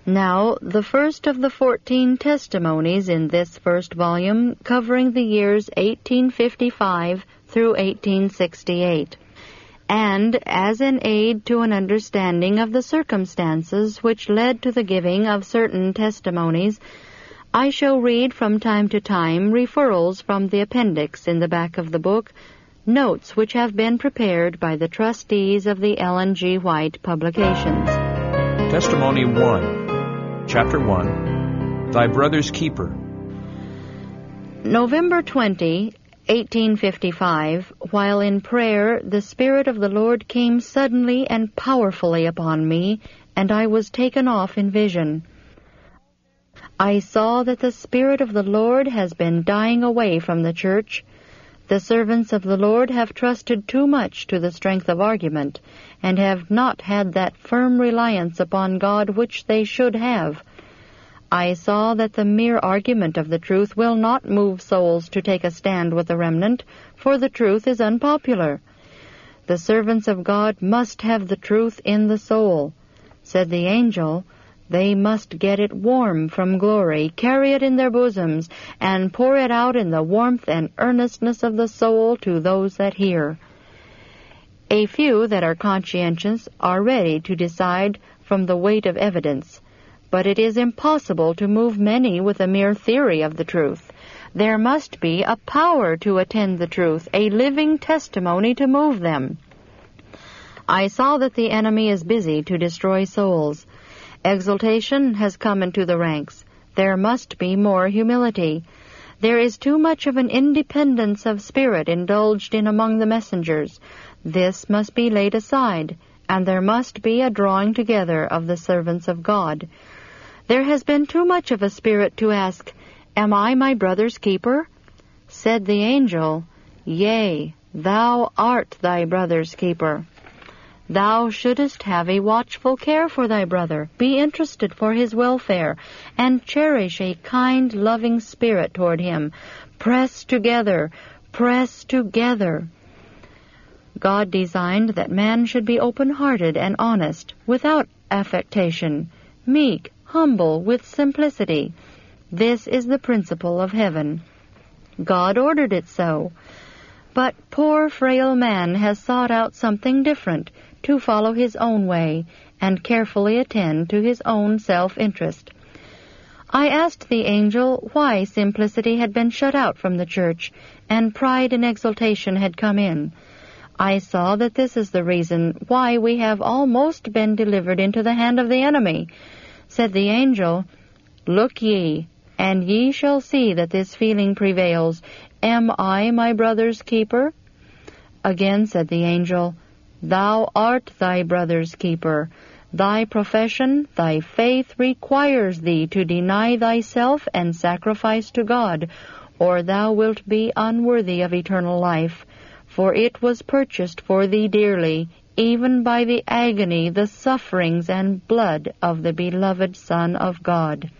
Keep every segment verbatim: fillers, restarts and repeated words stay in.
Now, the first of the fourteen testimonies in this first volume, covering the years eighteen fifty-five through eighteen sixty-eight, and as an aid to an understanding of the circumstances which led to the giving of certain testimonies, I shall read from time to time referrals from the appendix in the back of the book, notes which have been prepared by the trustees of the Ellen G. White Publications. Testimony one. Chapter one, Thy Brother's Keeper. November twentieth, eighteen fifty-five, while in prayer, the Spirit of the Lord came suddenly and powerfully upon me, and I was taken off in vision. I saw that the Spirit of the Lord has been dying away from the church. The servants of the Lord have trusted too much to the strength of argument, and have not had that firm reliance upon God which they should have. I saw that the mere argument of the truth will not move souls to take a stand with the remnant, for the truth is unpopular. The servants of God must have the truth in the soul. Said the angel, they must get it warm from glory, carry it in their bosoms, and pour it out in the warmth and earnestness of the soul to those that hear. A few that are conscientious are ready to decide from the weight of evidence, but it is impossible to move many with a mere theory of the truth. There must be a power to attend the truth, a living testimony to move them. I saw that the enemy is busy to destroy souls. Exaltation has come into the ranks. There must be more humility. There is too much of an independence of spirit indulged in among the messengers. This must be laid aside, and there must be a drawing together of the servants of God. There has been too much of a spirit to ask, Am I my brother's keeper? Said the angel, Yea, thou art thy brother's keeper. Thou shouldest have a watchful care for thy brother, be interested for his welfare, and cherish a kind, loving spirit toward him. Press together, press together. God designed that man should be open-hearted and honest, without affectation, meek, humble, with simplicity. This is the principle of heaven. God ordered it so. But poor, frail man has sought out something different, to follow his own way, and carefully attend to his own self-interest. I asked the angel why simplicity had been shut out from the church, and pride and exaltation had come in. I saw that this is the reason why we have almost been delivered into the hand of the enemy. Said the angel, Look ye, and ye shall see that this feeling prevails. Am I my brother's keeper? Again said the angel, Thou art thy brother's keeper. Thy profession, thy faith requires thee to deny thyself and sacrifice to God, or thou wilt be unworthy of eternal life. For it was purchased for thee dearly, even by the agony, the sufferings, and blood of the beloved Son of God.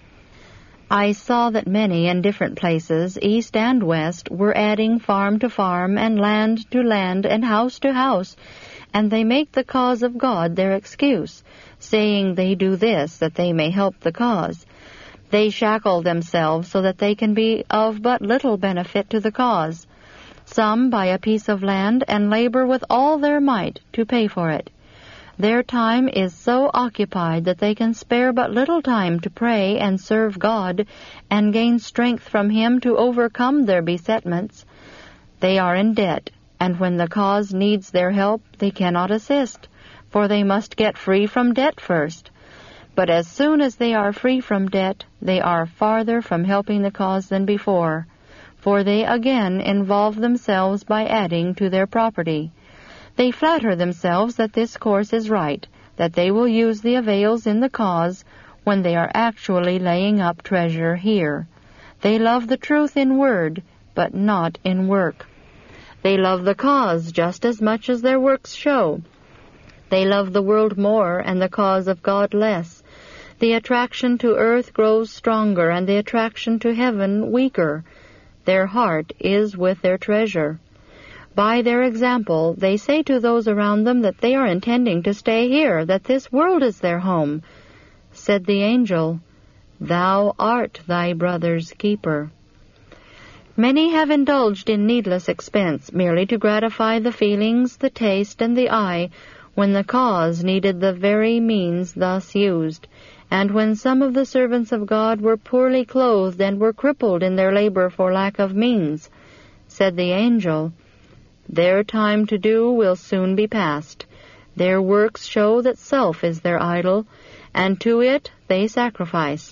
I saw that many in different places, east and west, were adding farm to farm, and land to land, and house to house, and they make the cause of God their excuse, saying they do this that they may help the cause. They shackle themselves so that they can be of but little benefit to the cause. Some buy a piece of land and labor with all their might to pay for it. Their time is so occupied that they can spare but little time to pray and serve God and gain strength from Him to overcome their besetments. They are in debt, and when the cause needs their help, they cannot assist, for they must get free from debt first. But as soon as they are free from debt, they are farther from helping the cause than before, for they again involve themselves by adding to their property. They flatter themselves that this course is right, that they will use the avails in the cause, when they are actually laying up treasure here. They love the truth in word, but not in work. They love the cause just as much as their works show. They love the world more and the cause of God less. The attraction to earth grows stronger and the attraction to heaven weaker. Their heart is with their treasure. By their example, they say to those around them that they are intending to stay here, that this world is their home. Said the angel, "Thou art thy brother's keeper." Many have indulged in needless expense, merely to gratify the feelings, the taste, and the eye, when the cause needed the very means thus used, and when some of the servants of God were poorly clothed and were crippled in their labor for lack of means. Said the angel, "Their time to do will soon be past. Their works show that self is their idol, and to it they sacrifice.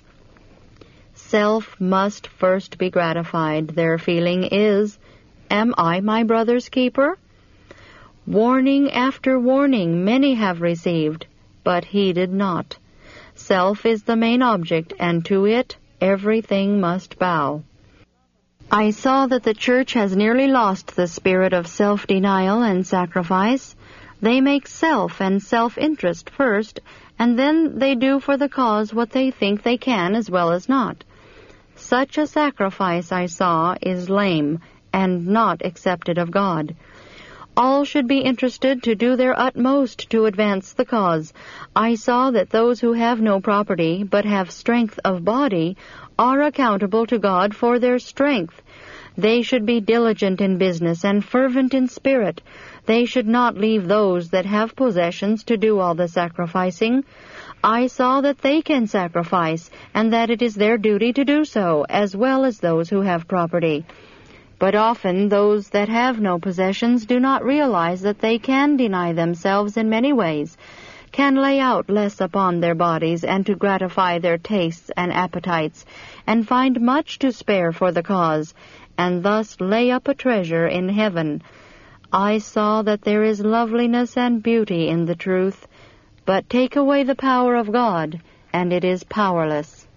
Self must first be gratified. Their feeling is, 'Am I my brother's keeper?' Warning after warning many have received, but heeded not. Self is the main object, and to it everything must bow." I saw that the church has nearly lost the spirit of self-denial and sacrifice. They make self and self-interest first, and then they do for the cause what they think they can as well as not. Such a sacrifice, I saw, is lame and not accepted of God. All should be interested to do their utmost to advance the cause. I saw that those who have no property, but have strength of body, are accountable to God for their strength. They should be diligent in business and fervent in spirit. They should not leave those that have possessions to do all the sacrificing. I saw that they can sacrifice, and that it is their duty to do so, as well as those who have property. But often those that have no possessions do not realize that they can deny themselves in many ways, can lay out less upon their bodies and to gratify their tastes and appetites, and find much to spare for the cause, and thus lay up a treasure in heaven. I saw that there is loveliness and beauty in the truth, but take away the power of God, and it is powerless.